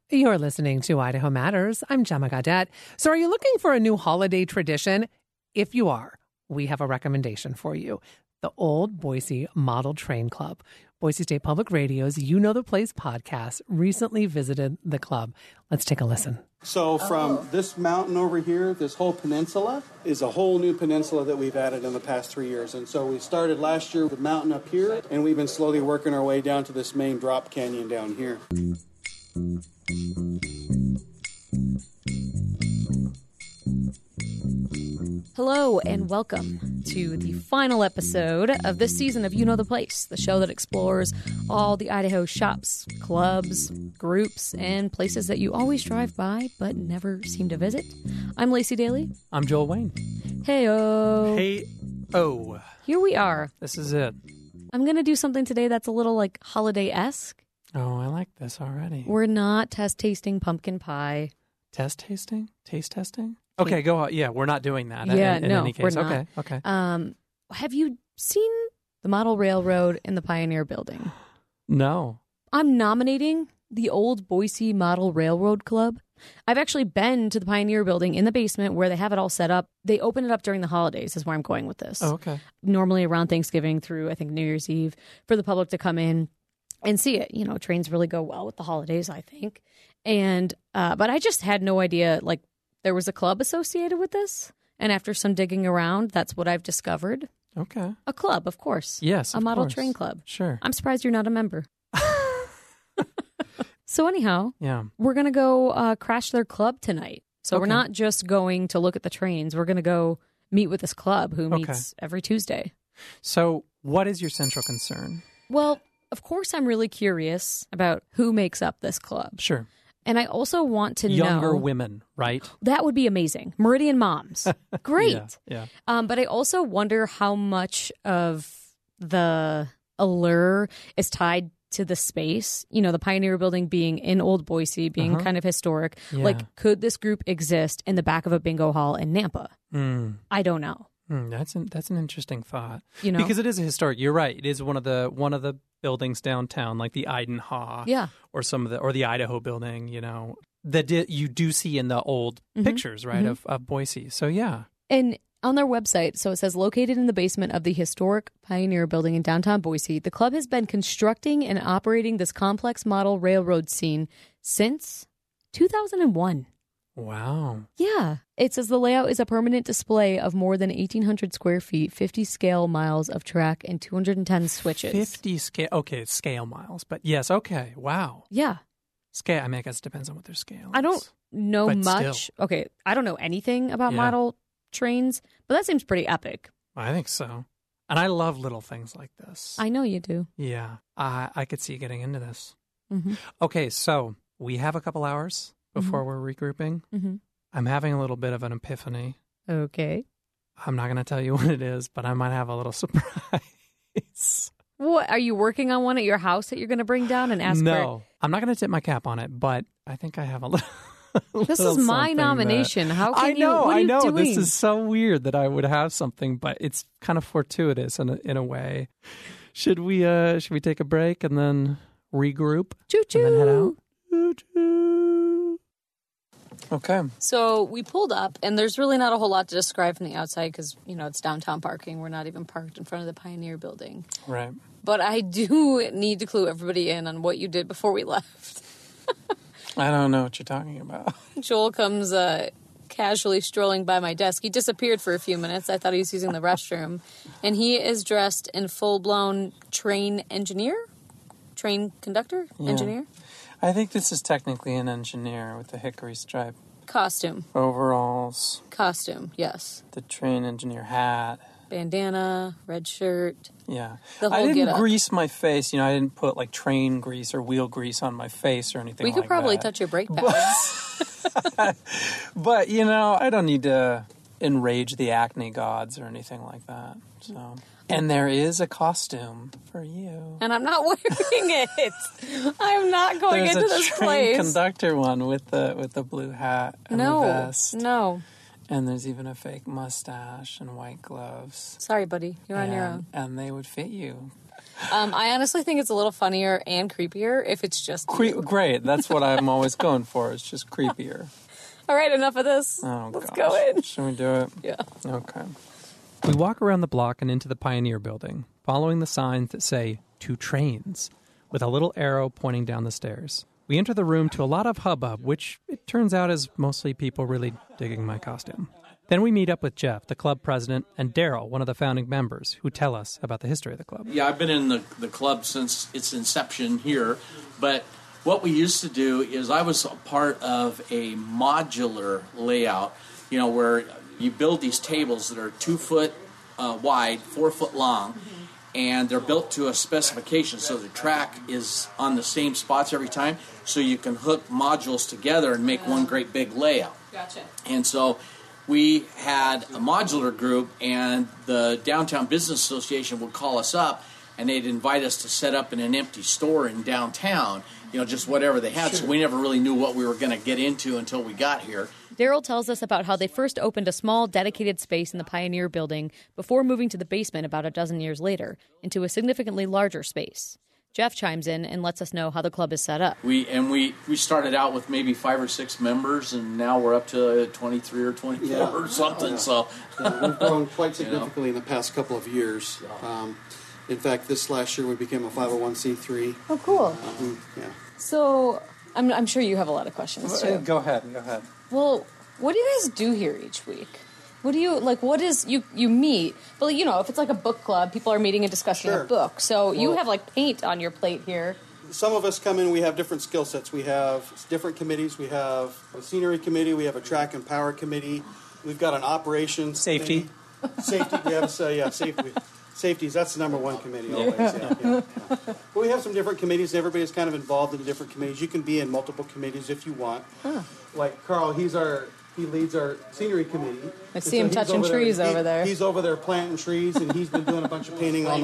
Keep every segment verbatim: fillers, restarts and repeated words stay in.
You're listening to Idaho Matters. I'm Gemma Gaudette. So are you looking for a new holiday tradition? If you are, we have a recommendation for you. The Old Boise Model Train Club. Boise State Public Radio's You Know the Place podcast recently visited the club. Let's take a listen. So from oh. this mountain over here, this whole peninsula is a whole new peninsula that we've added in the past three years. And so we started last year with the mountain up here, and we've been slowly working our way down to this main drop canyon down here. Hello and welcome to the final episode of this season of You Know the Place, the show that explores all the Idaho shops, clubs, groups, and places that you always drive by but never seem to visit. I'm Lacey Daly. I'm Joel Wayne. Hey-o. Hey-o. Here we are. This is it. I'm going to do something today that's a little like holiday-esque. Oh, I like this already. We're not test tasting pumpkin pie. Test tasting? Taste testing? Okay, go on. Yeah, we're not doing that. Yeah, in, in no, any case. we're not. Okay, okay. Um, have you seen the model railroad in the Pioneer Building? No. I'm nominating the Old Boise Model Railroad Club. I've actually been to the Pioneer Building in the basement where they have it all set up. They open it up during the holidays is where I'm going with this. Oh, okay. Normally around Thanksgiving through, I think, New Year's Eve for the public to come in and see it. You know, trains really go well with the holidays, I think. And, uh, but I just had no idea, like, there was a club associated with this. And after some digging around, that's what I've discovered. Okay. A club, of course. Yes, A of model course. train club. Sure. I'm surprised you're not a member. So anyhow, yeah, we're going to go uh, crash their club tonight. So okay. we're not just going to look at the trains. We're going to go meet with this club who meets okay. every Tuesday. So what is your central concern? Well, of course, I'm really curious about who makes up this club. Sure. And I also want to Younger know... Younger women, right? That would be amazing. Meridian moms. Great. yeah, yeah. Um, but I also wonder how much of the allure is tied to the space. You know, the Pioneer Building being in Old Boise, being uh-huh. kind of historic. Yeah. Like, could this group exist in the back of a bingo hall in Nampa? Mm. I don't know. Mm, that's an, that's an interesting thought. You know? Because it is a historic. You're right. It is one of the one of the buildings downtown, like the Idaho, yeah, or some of the or the Idaho building. You know, that di- you do see in the old mm-hmm. pictures, right, mm-hmm. of, of Boise. So yeah, and on their website, so it says located in the basement of the historic Pioneer Building in downtown Boise, the club has been constructing and operating this complex model railroad scene since two thousand one. Wow. Yeah. It says the layout is a permanent display of more than eighteen hundred square feet, fifty scale miles of track, and two hundred ten switches. fifty scale. Okay, it's scale miles. But yes, okay. Wow. Yeah. Scale. I mean, I guess it depends on what their scale is. I don't know but much. Still. Okay. I don't know anything about Yeah. model trains, but that seems pretty epic. I think so. And I love little things like this. I know you do. Yeah. I, I could see getting into this. Mm-hmm. Okay, so we have a couple hours before mm-hmm. we're regrouping. Mm-hmm. I'm having a little bit of an epiphany. Okay. I'm not going to tell you what it is, but I might have a little surprise. What, are you working on one at your house that you're going to bring down and ask no, for? I'm not going to tip my cap on it, but I think I have a little. This is my nomination. That, How can I know, you? What are I you know. doing? This is so weird that I would have something, but it's kind of fortuitous in a, in a way. Should we? Uh, should we take a break and then regroup? Choo choo. And then head out. Choo choo. Okay. So we pulled up, and there's really not a whole lot to describe from the outside because, you know, it's downtown parking. We're not even parked in front of the Pioneer Building. Right. But I do need to clue everybody in on what you did before we left. I don't know what you're talking about. Joel comes uh, casually strolling by my desk. He disappeared for a few minutes. I thought he was using the restroom. And he is dressed in full-blown train engineer? Train conductor? Yeah. Engineer? I think this is technically an engineer with the hickory stripe Costume. overalls, Costume, yes. the train engineer hat. Bandana, red shirt. Yeah. The whole I didn't get-up. grease my face. You know, I didn't put like train grease or wheel grease on my face or anything We like that. could probably touch your brake pads. But, you know, I don't need to enrage the acne gods or anything like that. So, and there is a costume for you. And I'm not wearing it. I'm not going There's into a this train place. conductor one with the with the blue hat and no, the vest. no. And there's even a fake mustache and white gloves. Sorry, buddy. You're and, on your own. And they would fit you. Um, I honestly think it's a little funnier and creepier if it's just Cre- Great. That's what I'm always going for. It's just creepier. All right, enough of this. Oh, Let's gosh. go in. Should we do it? Yeah. Okay. We walk around the block and into the Pioneer Building, following the signs that say, "To trains," with a little arrow pointing down the stairs. We enter the room to a lot of hubbub, which it turns out is mostly people really digging my costume. Then we meet up with Jeff, the club president, and Daryl, one of the founding members, who tell us about the history of the club. Yeah, I've been in the, the club since its inception here, but what we used to do is I was a part of a modular layout, you know, where you build these tables that are two foot uh, wide, four foot long, and they're built to a specification, so the track is on the same spots every time, so you can hook modules together and make one great big layout. Gotcha. And so we had a modular group, and the Downtown Business Association would call us up, and they'd invite us to set up in an empty store in downtown, you know, just whatever they had. Sure. So we never really knew what we were going to get into until we got here. Daryl tells us about how they first opened a small dedicated space in the Pioneer Building before moving to the basement about a dozen years later into a significantly larger space. Jeff chimes in and lets us know how the club is set up. We and we, we started out with maybe five or six members, and now we're up to twenty-three or twenty-four yeah. or something. Yeah. So yeah, we've grown quite significantly you know? in the past couple of years. Um, in fact, this last year we became a five oh one c three. Oh, cool. Um, yeah. So I'm, I'm sure you have a lot of questions too. Go ahead. Go ahead. Well, what do you guys do here each week? What do you, like, what is, you, you meet, but, you know, if it's like a book club, people are meeting and discussing sure. a book. So well, you have, like, paint on your plate here. Some of us come in, we have different skill sets. We have different committees. We have a scenery committee. We have a track and power committee. We've got an operations Safety. Committee. Safety. We have, so, yeah, safety. Safeties, that's the number one committee always. Yeah. Yeah, yeah, yeah. But we have some different committees. Everybody's kind of involved in different committees. You can be in multiple committees if you want. Huh. Like Carl, he's our... He leads our scenery committee. I see so him touching over trees there. over he, there. He's over there planting trees, and he's been doing a bunch of painting on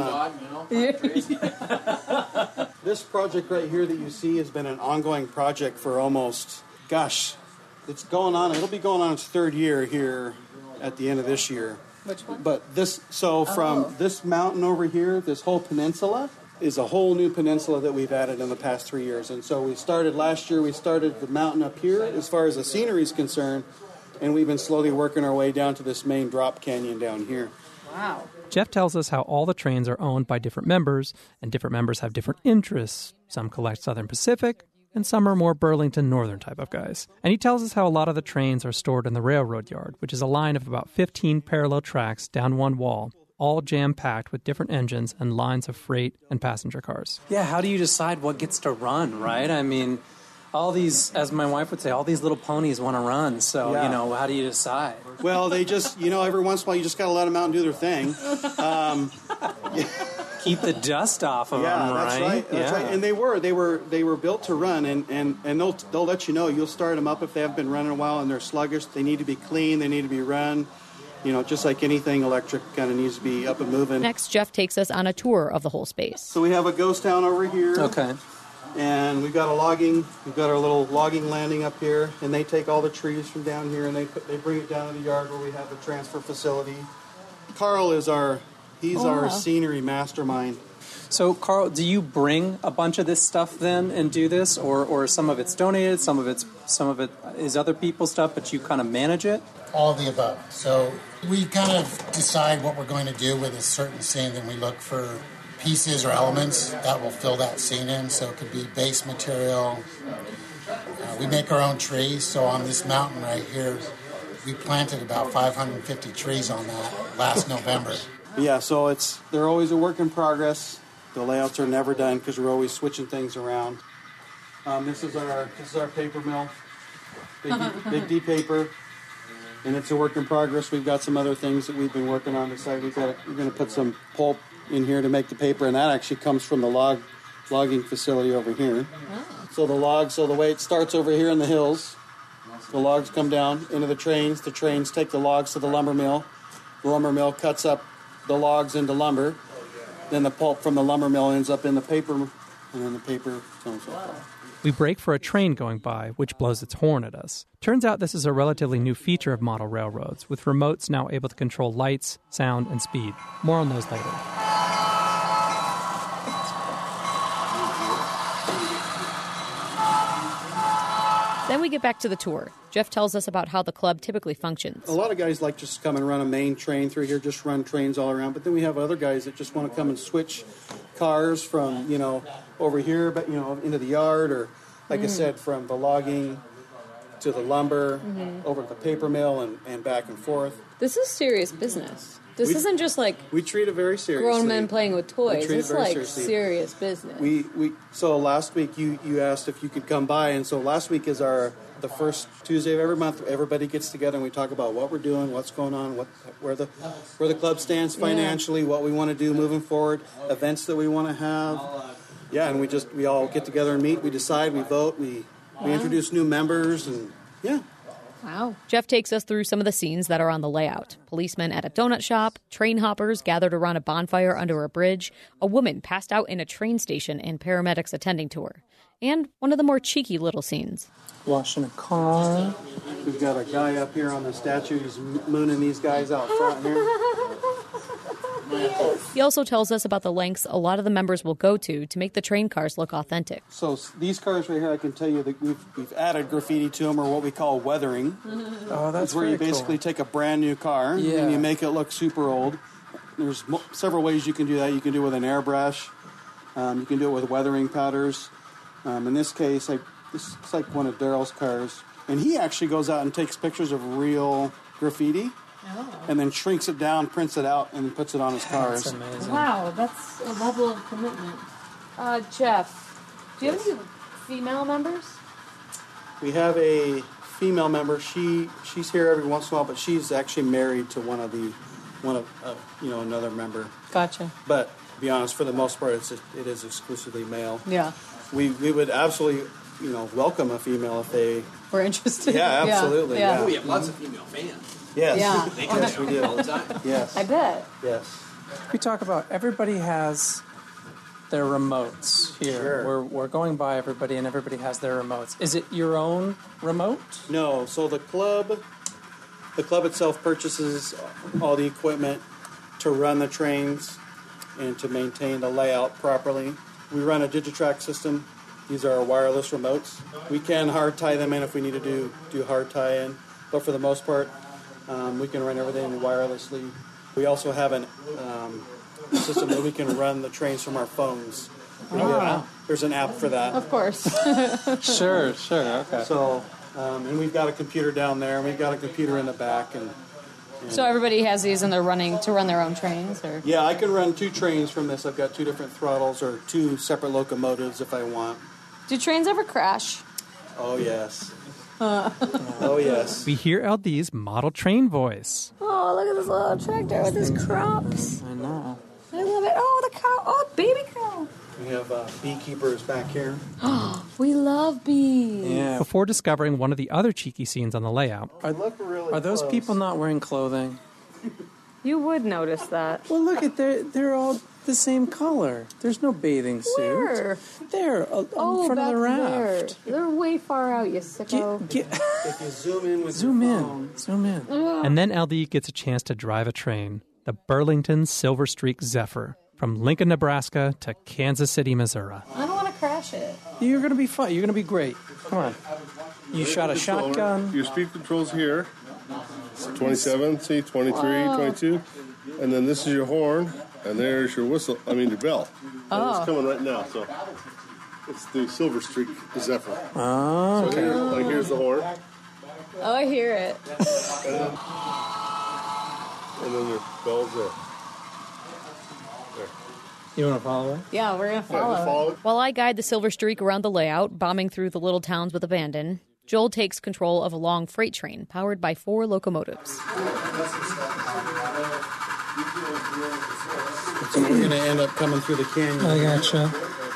that. This project right here that you see has been an ongoing project for almost, gosh, it's going on. It'll be going on its third year here at the end of this year. Which one? But this, so from oh. this mountain over here, this whole peninsula is a whole new peninsula that we've added in the past three years. And so we started last year, we started the mountain up here as far as the scenery is concerned, and we've been slowly working our way down to this main drop canyon down here. Wow. Jeff tells us how all the trains are owned by different members, and different members have different interests. Some collect Southern Pacific, and some are more Burlington Northern type of guys. And he tells us how a lot of the trains are stored in the railroad yard, which is a line of about fifteen parallel tracks down one wall, all jam-packed with different engines and lines of freight and passenger cars. Yeah, how do you decide what gets to run, right? I mean, all these, as my wife would say, all these little ponies want to run, so, yeah. you know, how do you decide? Well, they just, you know, every once in a while you just got to let them out and do their thing. Um, Keep the dust off of yeah, them, right? That's right. That's yeah. right. And they were, they were, they were built to run, and, and, and they'll, they'll let you know. You'll start them up if they haven't been running a while and they're sluggish. They need to be clean. They need to be run. You know, just like anything electric kind of needs to be up and moving. Next, Jeff takes us on a tour of the whole space. So we have a ghost town over here. Okay. And we've got a logging, we've got our little logging landing up here, and they take all the trees from down here and they put, they bring it down to the yard where we have the transfer facility. Carl is our, he's oh, our wow. scenery mastermind. So, Carl, do you bring a bunch of this stuff then and do this, or, or some of it's donated, some of it's some of it is other people's stuff, but you kind of manage it? All of the above. So we kind of decide what we're going to do with a certain scene, then we look for pieces or elements that will fill that scene in. So it could be base material. Uh, we make our own trees. So on this mountain right here, we planted about five hundred fifty trees on that last November. Yeah, so it's they're always a work in progress. The layouts are never done because we're always switching things around. Um, this is our this is our paper mill, Big D, Big D paper, and it's a work in progress. We've got some other things that we've been working on. Decided we've got we're going to put some pulp in here to make the paper, and that actually comes from the log logging facility over here. Oh. So the logs, so the way it starts over here in the hills, the logs come down into the trains. The trains take the logs to the lumber mill. The lumber mill cuts up the logs into lumber. Then the pulp from the lumber mill ends up in the paper, and then the paper, so on and so forth. We break for a train going by, which blows its horn at us. Turns out this is a relatively new feature of model railroads, with remotes now able to control lights, sound, and speed. More on those later. Then we get back to the tour. Jeff tells us about how the club typically functions. A lot of guys like just to come and run a main train through here, just run trains all around. But then we have other guys that just want to come and switch cars from, you know, over here, but, you know, into the yard, or, like mm. I said, from the logging to the lumber, mm-hmm. over to the paper mill, and, and back and forth. This is serious business. This we, isn't just like we treat it very seriously. Grown men playing with toys. It's like seriously. serious business. We we so last week you, you asked if you could come by, and so last week is our the first Tuesday of every month. Everybody gets together and we talk about what we're doing, what's going on, what where the where the club stands financially, yeah. what we want to do moving forward, events that we want to have. Yeah, and we just we all get together and meet. We decide, we vote, we we wow. introduce new members, and yeah. Wow. Jeff takes us through some of the scenes that are on the layout. Policemen at a donut shop, train hoppers gathered around a bonfire under a bridge, a woman passed out in a train station and paramedics attending to her, and one of the more cheeky little scenes. Washing a car. We've got a guy up here on the statue. He's mooning these guys out front here. He also tells us about the lengths a lot of the members will go to to make the train cars look authentic. So these cars right here, I can tell you that we've, we've added graffiti to them, or what we call weathering. Oh, that's it's where you basically cool. take a brand new car yeah. and you make it look super old. There's mo- several ways you can do that. You can do it with an airbrush. Um, you can do it with weathering powders. Um, in this case, I, this is like one of Daryl's cars. And he actually goes out and takes pictures of real graffiti. Oh. And then shrinks it down, prints it out, and puts it on his cars. That's amazing. Wow, that's a level of commitment. Uh, Jeff, do you have any female members? We have a female member. She she's here every once in a while, but she's actually married to one of the one of uh, you know another member. Gotcha. But to be honest, for the most part, it's it is exclusively male. Yeah. We we would absolutely you know welcome a female if they were interested. Yeah, absolutely. Yeah. Yeah. We have lots of female fans. Yes. Yeah. They come Yes, we do. all the time. Yes. I bet. Yes. We talk about everybody has their remotes here. Sure. We're we're going by everybody, and everybody has their remotes. Is it your own remote? No. So the club, the club itself purchases all the equipment to run the trains and to maintain the layout properly. We run a Digitrack system. These are our wireless remotes. We can hard tie them in if we need to do do hard tie in, but for the most part, um, we can run everything wirelessly. We also have an um, system that we can run the trains from our phones. Oh, wow. There's an app for that. Of course. Sure, sure, okay. So, um, and we've got a computer down there, and we've got a computer in the back, and. and So everybody has these and they're running to run their own trains, or? Yeah, I can run two trains from this. I've got two different throttles or two separate locomotives if I want. Do trains ever crash? Oh, yes. Oh, yes. We hear L D's model train voice. Oh, look at this little tractor with his crops. I know. I love it. Oh, the cow. Oh, baby cow. We have uh, beekeepers back here. We love bees. Yeah. Before discovering one of the other cheeky scenes on the layout, I look really Are those close. people not wearing clothing? You would notice that. Well, look at they're they're all the same color. There's no bathing suit. Where? There, uh, Oh, in front back of the raft. there. They're way far out, you sicko. Get, get, If you zoom in with zoom your in. phone, Zoom in. and then L D gets a chance to drive a train, the Burlington Silver Streak Zephyr, from Lincoln, Nebraska to Kansas City, Missouri. I don't want to crash it. You're gonna be fine. You're gonna be great. Come on. You shot a shotgun. Your speed control's here. twenty-seven, see, twenty-three, twenty-two. And then this is your horn, and there's your whistle, I mean your bell. And Oh. it's coming right now, so it's the Silver Streak Zephyr. Oh, So okay. here, like here's the horn, Oh, I hear it. and then your bell's there. There. You want to follow it? Yeah, we're going to Yeah, follow. just follow it. While I guide the Silver Streak around the layout, bombing through the little towns with abandon, Joel takes control of a long freight train powered by four locomotives. so we're going to end up coming through the canyon. I gotcha.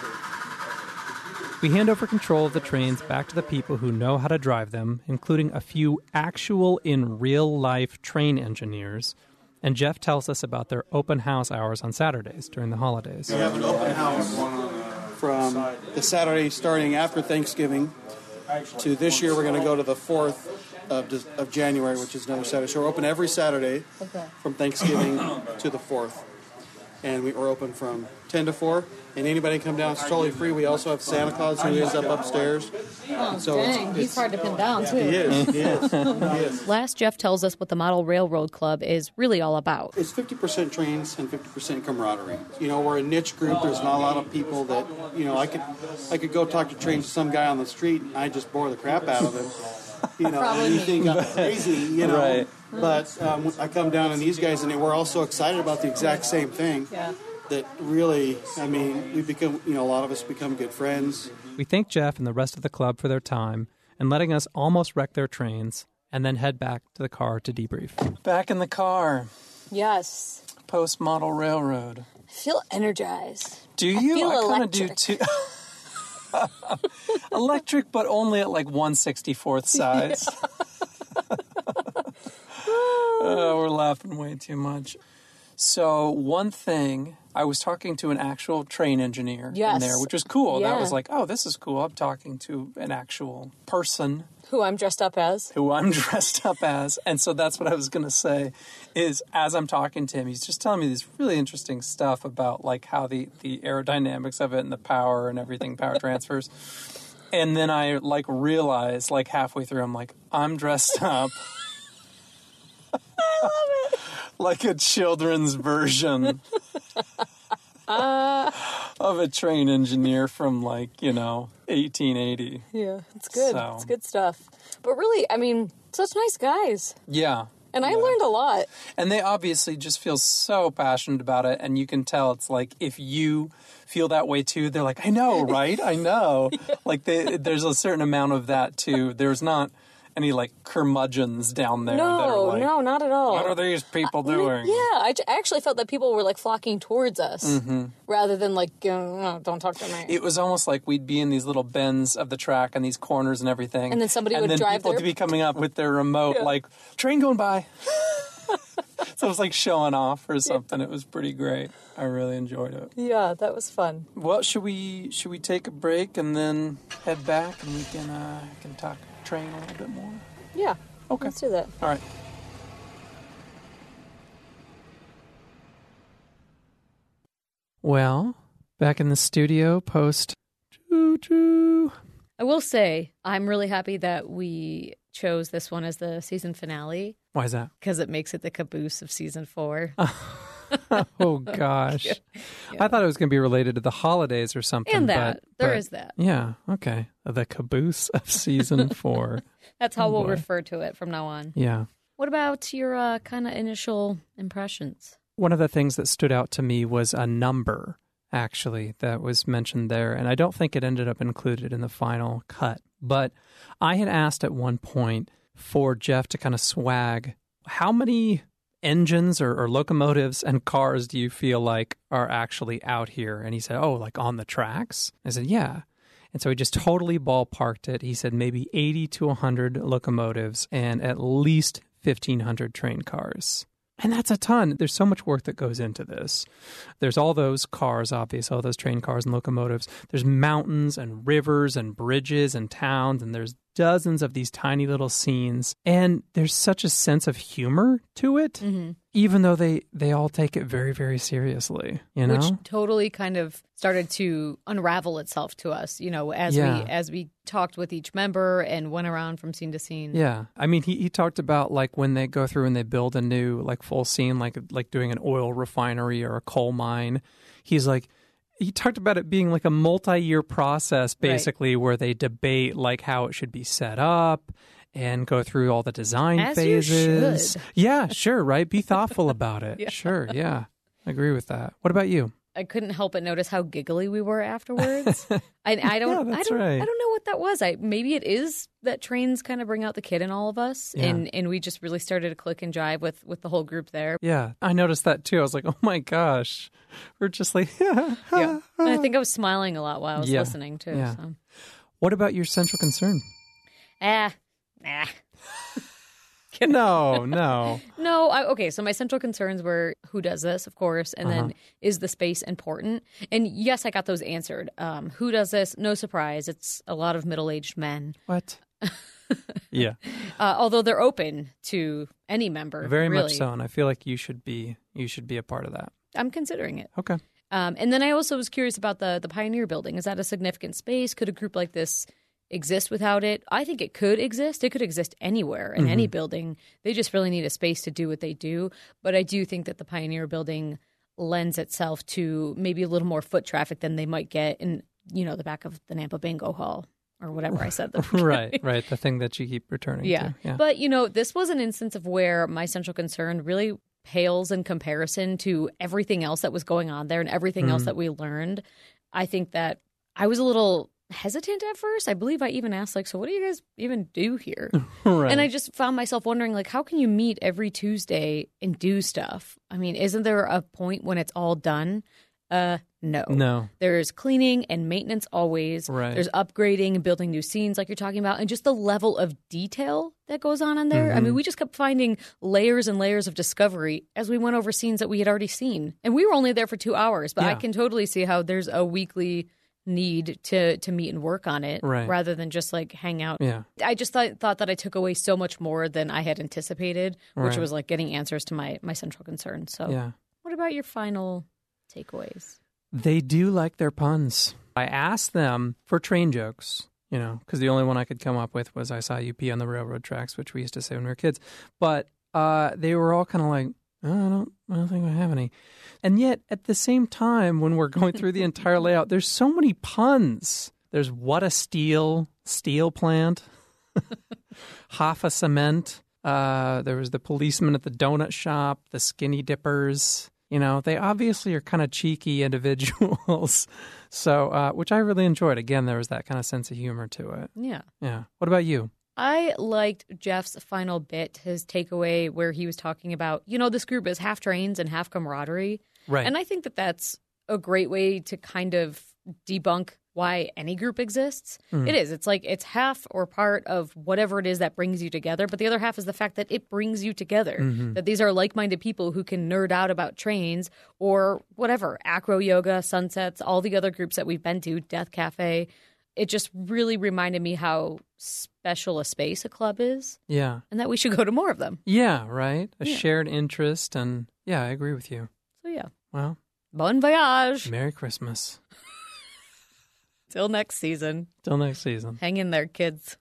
We hand over control of the trains back to the people who know how to drive them, including a few actual in real-life train engineers. And Jeff tells us about their open house hours on Saturdays during the holidays. We have an open house from the Saturday starting after Thanksgiving to this year we're going to go to the fourth of, of January, which is another Saturday. So we're open every Saturday Okay. from Thanksgiving to the fourth. and we, we're open from ten to four. And anybody come down, it's totally free. We also have Santa Claus, who is up upstairs. Oh, so dang. it's, He's it's, hard to pin down, too. He is. He is. He is. Last, Jeff tells us what the Model Railroad Club is really all about. It's fifty percent trains and fifty percent camaraderie. You know, we're a niche group. There's not a lot of people that, you know, I could I could go talk to trains to some guy on the street, and I just bore the crap out of him. You know, and you think I'm crazy, you know. Right. But um, I come down and these guys, and we're all so excited about the exact same thing. Yeah. That really, I mean, we become, you know, a lot of us become good friends. We thank Jeff and the rest of the club for their time and letting us almost wreck their trains and then head back to the car to debrief. Back in the car, Yes. post-model railroad. I feel energized. Do you? feel I kind of do electric. too. Electric, but only at like one sixty-fourth size. Oh, we're laughing way too much. So one thing, I was talking to an actual train engineer Yes. in there, which was cool. Yeah. That was like, oh, this is cool. I'm talking to an actual person Who I'm dressed up as. who I'm dressed up as. And so that's what I was going to say is as I'm talking to him, he's just telling me this really interesting stuff about like how the, the aerodynamics of it and the power and everything, power transfers. And then I like realize like halfway through, I'm like, I'm dressed up. I love it. Like a children's version Uh, of a train engineer from like, you know, eighteen eighty. yeah, it's good. So- It's good stuff. But really, I mean, such nice guys. Yeah. And I Yeah. learned a lot. And they obviously just feel so passionate about it. And you can tell it's like if you feel that way too, they're like, I know, right? I know. Yeah. Like they, there's a certain amount of that too. There's not any like curmudgeons down there. No, that are like, no, not at all. what are these people I mean, doing? yeah, I j- actually felt that people were like flocking towards us Mm-hmm. rather than like, uh, no, don't talk to me. It was almost like we'd be in these little bends of the track and these corners and everything. And then somebody and would then drive people their- would be coming up with their remote, Yeah. like, train going by. So it was like showing off or something. It was pretty great. I really enjoyed it. Yeah, that was fun. Well, should we should we take a break and then head back and we can uh, can talk train a little bit more? Yeah. Okay. Let's do that. All right. Well, back in the studio post choo-choo. I will say, I'm really happy that we chose this one as the season finale Why is that? because it makes it the caboose of season four. Oh, gosh. I thought it was going to be related to the holidays or something. And that. But, There but- is that. Yeah, okay. The caboose of season four. That's how Oh, we'll boy. refer to it from now on. Yeah. What about your uh, kind of initial impressions? One of the things that stood out to me was a number, actually, that was mentioned there. And I don't think it ended up included in the final cut. But I had asked at one point for Jeff to kind of swag, how many engines or, or locomotives and cars do you feel like are actually out here? And he said, oh, like on the tracks? I said, yeah. And so he just totally ballparked it. He said maybe eighty to one hundred locomotives and at least fifteen hundred train cars. And that's a ton. There's so much work that goes into this. There's all those cars, obviously, all those train cars and locomotives. There's mountains and rivers and bridges and towns, and there's dozens of these tiny little scenes. And there's such a sense of humor to it, Mm-hmm. even though they, they all take it very, very seriously, you know? Which totally kind of started to unravel itself to us, you know, as Yeah. we as we talked with each member and went around from scene to scene. Yeah. I mean, he, he talked about like when they go through and they build a new like full scene, like like doing an oil refinery or a coal mine. He's like, he talked about it being like a multi-year process, basically, where they debate like how it should be set up and go through all the design As you phases. should. Yeah, sure, right? Be thoughtful about it. Yeah. Sure, yeah. I agree with that. What about you? I couldn't help but notice how giggly we were afterwards. I, I don't, Yeah, I that's don't, right. I don't know what that was. I maybe it is that trains kind of bring out the kid in all of us, Yeah. and and we just really started to click and jive with with the whole group there. Yeah, I noticed that too. I was like, oh my gosh. We're just like, yeah. Yeah, and I think I was smiling a lot while I was Yeah. listening too. Yeah. So. What about your central concern? Ah, nah. No, no. No, I, okay, so my central concerns were who does this, of course, and Uh-huh. then is the space important? And yes, I got those answered. Um, who does this? No surprise. It's a lot of middle-aged men, What? Yeah, uh, although they're open to any member. very really. much so. And I feel like you should be you should be a part of that. I'm considering it. Okay. Um, and then I also was curious about the the Pioneer Building. Is that a significant space? Could a group like this exist without it? I think it could exist. It could exist anywhere in mm-hmm. any building. They just really need a space to do what they do. But I do think that the Pioneer Building lends itself to maybe a little more foot traffic than they might get in, you know, the back of the Nampa Bingo Hall or whatever I said. right, right. The thing that you keep returning yeah. to. Yeah. But, you know, this was an instance of where my central concern really pales in comparison to everything else that was going on there and everything mm. else that we learned. I think that I was a little hesitant at first. I believe I even asked, like, so what do you guys even do here? Right. And I just found myself wondering, like, how can you meet every Tuesday and do stuff? I mean, isn't there a point when it's all done? Uh, no. No. There's cleaning and maintenance always. Right. There's upgrading and building new scenes like you're talking about, and just the level of detail that goes on in there. Mm-hmm. I mean, we just kept finding layers and layers of discovery as we went over scenes that we had already seen. And we were only there for two hours, but yeah. I can totally see how there's a weekly need to to meet and work on it right. rather than just like hang out. Yeah. I just thought thought that I took away so much more than I had anticipated, which right. was like getting answers to my my central concern. So yeah. What about your final takeaways? They do like their puns. I asked them for train jokes, you know, because the only one I could come up with was I saw you pee on the railroad tracks, which we used to say when we were kids. But uh, they were all kind of like, oh, I don't, I don't think I have any. And yet, at the same time, when we're going through the entire layout, there's so many puns. There's what a steel, steel plant, half a cement. Uh, there was the policeman at the donut shop, the skinny dippers. You know, they obviously are kind of cheeky individuals, so uh, which I really enjoyed. Again, there was that kind of sense of humor to it. Yeah. Yeah. What about you? I liked Jeff's final bit, his takeaway where he was talking about, you know, this group is half trains and half camaraderie. Right. And I think that that's a great way to kind of debunk why any group exists. Mm. It is. It's like it's half or part of whatever it is that brings you together. But the other half is the fact that it brings you together, mm-hmm. that these are like-minded people who can nerd out about trains or whatever, acro yoga, sunsets, all the other groups that we've been to, Death Cafe. It just really reminded me how special a space a club is. Yeah. And that we should go to more of them. Yeah, right. A yeah. shared interest. And yeah, I agree with you. So yeah. Well. Bon voyage. Merry Christmas. Till next season. Till next season. Hang in there, kids.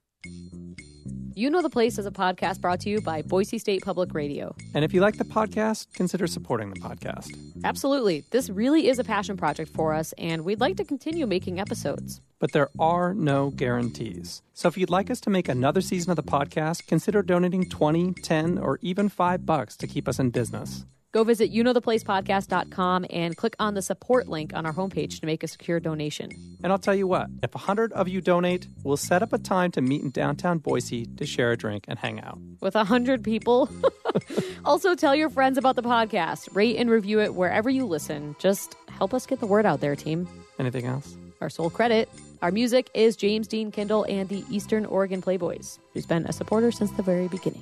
You Know the Place is a podcast brought to you by Boise State Public Radio. And if you like the podcast, consider supporting the podcast. Absolutely. This really is a passion project for us, and we'd like to continue making episodes. But there are no guarantees. So if you'd like us to make another season of the podcast, consider donating twenty, ten, or even five bucks to keep us in business. Go visit you know the place podcast dot com and click on the support link on our homepage to make a secure donation. And I'll tell you what, if one hundred of you donate, we'll set up a time to meet in downtown Boise to share a drink and hang out. With one hundred people? Also, tell your friends about the podcast. Rate and review it wherever you listen. Just help us get the word out there, team. Anything else? Our sole credit. Our music is James Dean Kindle and the Eastern Oregon Playboys, who's been a supporter since the very beginning.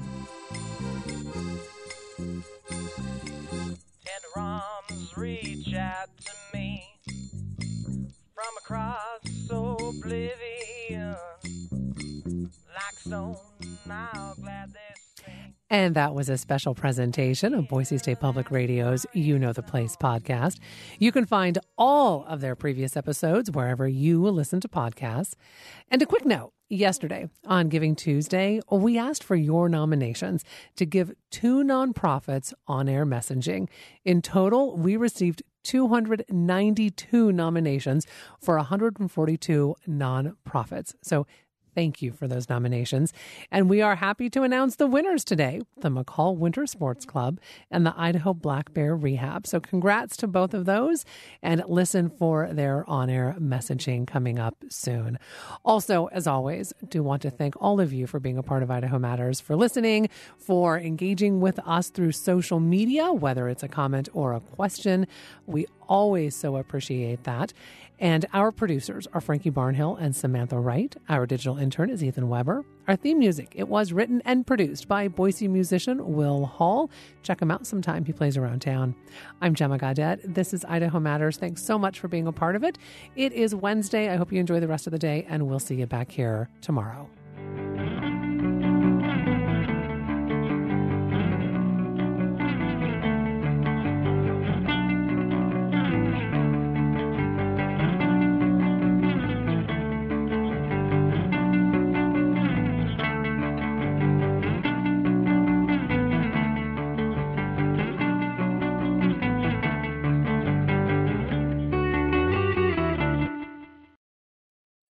Arms reach out to me from across oblivion, like stone. Now glad this thing. And that was a special presentation of Boise State Public Radio's You Know the Place podcast. You can find all of their previous episodes wherever you listen to podcasts. And a quick note. Yesterday, on Giving Tuesday, we asked for your nominations to give two nonprofits on-air messaging. In total, we received two hundred ninety-two nominations for one hundred forty-two nonprofits. So thank you for those nominations. And we are happy to announce the winners today, the McCall Winter Sports Club and the Idaho Black Bear Rehab. So congrats to both of those, and listen for their on-air messaging coming up soon. Also, as always, do want to thank all of you for being a part of Idaho Matters, for listening, for engaging with us through social media, whether it's a comment or a question. We always so appreciate that. And our producers are Frankie Barnhill and Samantha Wright. Our digital intern is Ethan Weber. Our theme music, it was written and produced by Boise musician Will Hall. Check him out sometime. He plays around town. I'm Gemma Gaudet. This is Idaho Matters. Thanks so much for being a part of it. It is Wednesday. I hope you enjoy the rest of the day, and we'll see you back here tomorrow.